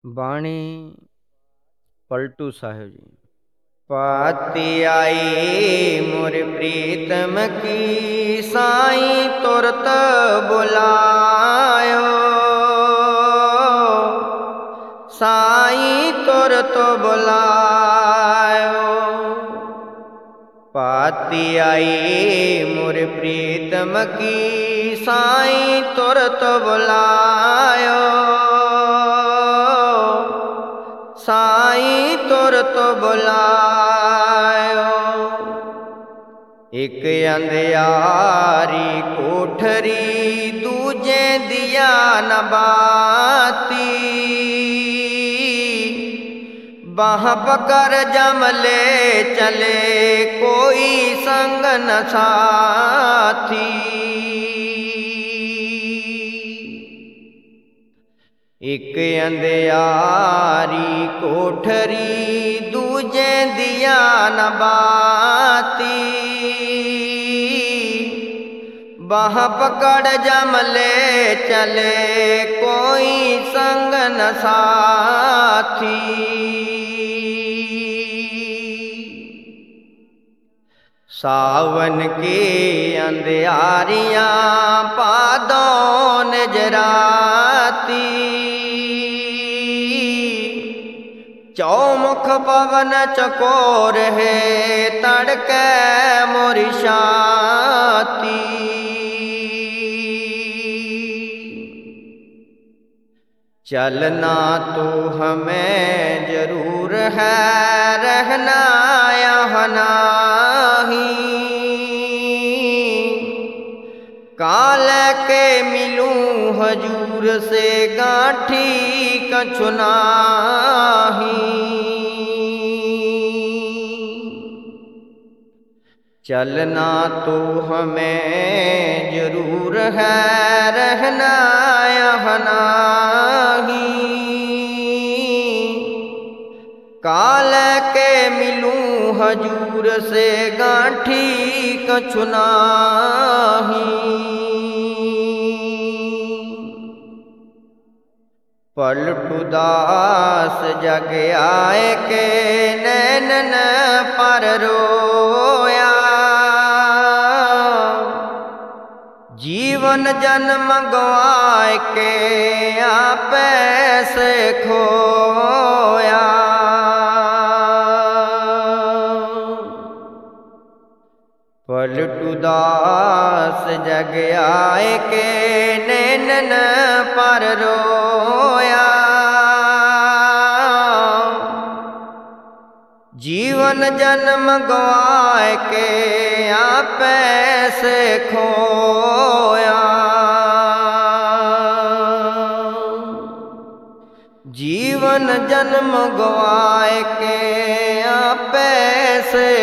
ਬਾਣੀ ਪਲਟੂ ਸਾਹਿਬ ਜੀ। ਪਾਤੀ ਆਈ ਮੁਰ ਪ੍ਰੀਤਮ ਕੀ ਸਾਈਂ ਤੁਰਤ ਬੁਲਾਇਓ। ਸਾਈਂ ਤੁਰਤ ਬੁਲਾਇਓ। ਪਾਤੀ ਆਈ ਮੁਰ ਪ੍ਰੀਤਮ ਕੀ ਸਾਈਂ ਤੁਰਤ ਬੁਲਾਇਓ। ਸਾਈਂ ਤੁਰਤ ਬੁਲਾਇਓ। ਇੱਕ ਅੰਧਿਆਰੀ ਕੋਠਰੀ ਦੂਜੇ ਦੀਆ ਨ ਬਾਤੀ। ਬਾਹ ਪਕੜ ਜਮਲੇ ਚਲੇ ਕੋਈ ਸੰਗ ਨ ਸਾਥੀ। ਇੱਕ ਅੰਧਿਆਰੀ ਕੋਠਰੀ ਦੂਜੇ ਦੀਆ ਨ ਬਾਤੀ। ਬਾਹ ਪਕੜ ਜਮਲੇ ਚਲੇ ਕੋਈ ਸੰਗ ਨ ਸਾਥੀ। ਸਾਵਨ ਕੀ ਅੰਧਿਆਰੀਆਂ ਪਾਦੋਂ ਨਿਜਰਾਤੀ। ਚੌਮੁਖ ਪਵਨ ਚਕੋਰ ਹੈ ਤੜਕੈ ਮੋਰੀ ਛਾਤੀ। चलना तो हमें जरूर है रहना यहाँ नहीं। काल के मिलूं हजूर से गांठी कछु नाही। चलना तो हमें जरूर है रहना यहाँ नहीं। काल के मिलूं हजूर से गांठी कछु नाही। पलटू दास जग आए के नैनन पर रोया। जीवन जन्म गवाए के आपे से खोया। पलटू दास जग आए के नैनन पर रोया। जीवन जन्म गवाए के आपे से खोया। जीवन जन्म गवाए के आपे से